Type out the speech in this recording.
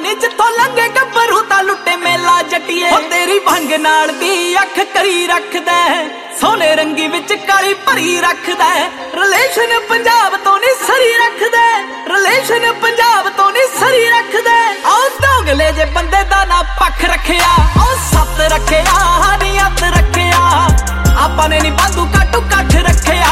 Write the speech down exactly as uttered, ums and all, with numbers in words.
ਨੀ ਜਿੱਥੋਂ ਲੰਘੇ ਗੱਭਰੂ ਤਾਂ ਲੁੱਟੇ ਮੇਲਾ ਜੱਟੀਏ। ਹੋ ਤੇਰੀ ਭੰਗ ਨਾਲ ਦੀ ਅੱਖ ਕਰੀ ਰੱਖਦਾ, ਸੋਨੇ ਰੰਗੀ ਵਿੱਚ ਕਾਲੀ ਭਰੀ ਰੱਖਦਾ। ਰਿਲੇਸ਼ਨ ਪੰਜਾਬ ਤੋਂ ਨੀ ਸਰੀ ਰੱਖਦਾ, ਰਿਲੇਸ਼ਨ ਪੰਜਾਬ ਤੋਂ ਨੀ ਸਰੀ ਰੱਖਦਾ। ਆਹ ਦੋਗਲੇ ਜੇ ਬੰਦੇ ਦਾ ਨਾ ਪੱਖ ਰੱਖਿਆ, ਉਹ ਸੱਤ ਰੱਖਿਆ ਨੀ ਅੱਤ ਰੱਖਿਆ। ਆਪਾਂ ਨੇ ਨੀ ਬਾਂਦੂ ਕਾਟੂ ਕੱਠ ਰੱਖਿਆ,